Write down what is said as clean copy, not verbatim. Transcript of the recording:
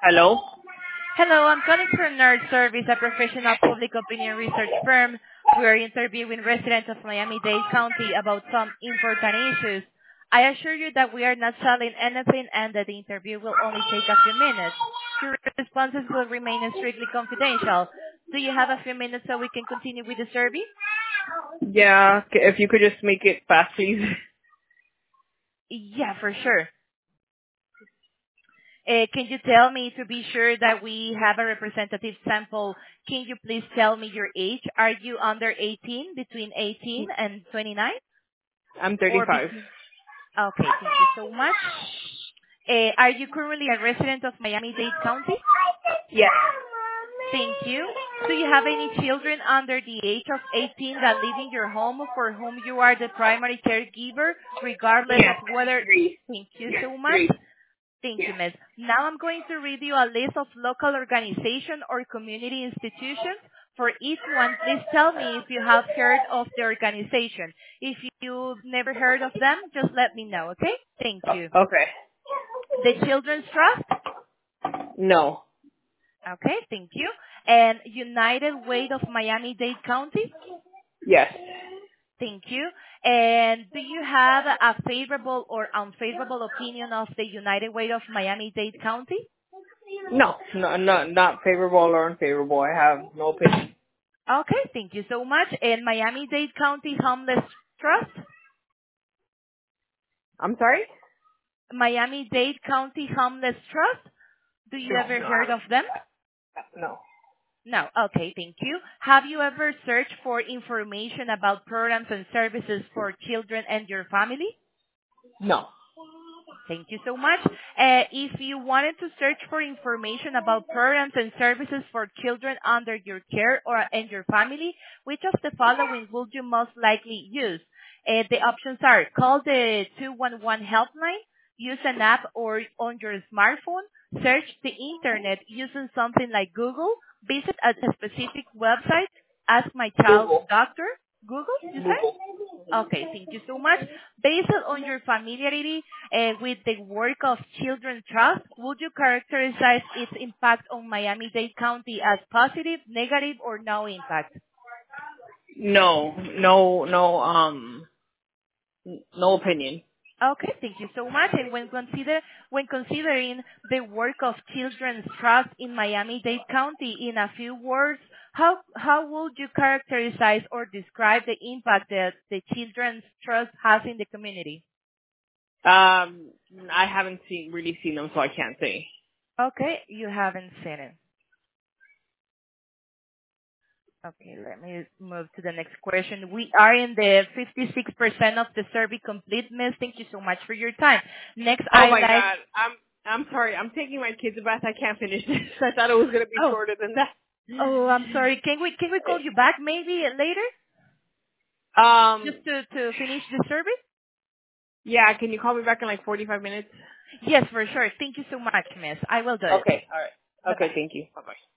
Hello? Hello, I'm calling from Nerd Service, a professional public opinion research firm. We are interviewing residents of Miami-Dade County about some important issues. I assure you that we are not selling anything and that the interview will only take a few minutes. Your responses will remain strictly confidential. Do you have a few minutes so we can continue with the survey? Yeah, if you could just make it fast, please. Yeah, for sure. Can you tell me, to be sure that we have a representative sample, can you please tell me your age? Are you under 18, between 18 and 29? I'm Or 35. between? Okay, thank you so much. Are you currently a resident of Miami-Dade County? Yes. Thank you. Do you have any children under the age of 18 that live in your home for whom you are the primary caregiver, regardless Yes. of whether... 3. Thank you Yes, so much. 3. Thank you, Yes. Miss. Now I'm going to read you a list of local organization or community institutions. For each one, please tell me if you have heard of the organization. If you've never heard of them, just let me know, okay? Thank you. Okay. The Children's Trust. No. Okay, thank you. And United Way of Miami-Dade County. Yes. Thank you. And do you have a favorable or unfavorable opinion of the United Way of Miami-Dade County? No, not favorable or unfavorable. I have no opinion. Okay, thank you so much. And Miami-Dade County Homeless Trust? I'm sorry? Miami-Dade County Homeless Trust? Do you No, ever no, heard of them? no. No. Okay, thank you. Have you ever searched for information about programs and services for children and your family? No. Thank you so much. If you wanted to search for information about programs and services for children under your care or and your family, which of the following would you most likely use? The options are call the 211 helpline, use an app or on your smartphone, search the internet using something like Google, visit a specific website, ask my child's Google. doctor. Google, you said? Google. Okay, thank you so much. Based on your familiarity with the work of Children's Trust, would you characterize its impact on Miami-Dade County as positive, negative, or no impact? No opinion. Okay, thank you so much. And when considering the work of Children's Trust in Miami-Dade County in a few words, how would you characterize or describe the impact that the Children's Trust has in the community? I haven't really seen them, so I can't say. Okay, you haven't seen it. Okay, let me move to the next question. We are in the 56% of the survey complete, Miss. Thank you so much for your time. Next, Oh I my like... God. I'm sorry. I'm taking my kids a bath. I can't finish this. I thought it was gonna be Oh, shorter than that. oh, I'm sorry. Can we call you back maybe later Um. just to finish the survey? Yeah. Can you call me back in like 45 minutes? Yes, for sure. Thank you so much, Miss. I will do it. Okay. All right. Okay. Bye-bye. Thank you. Bye bye.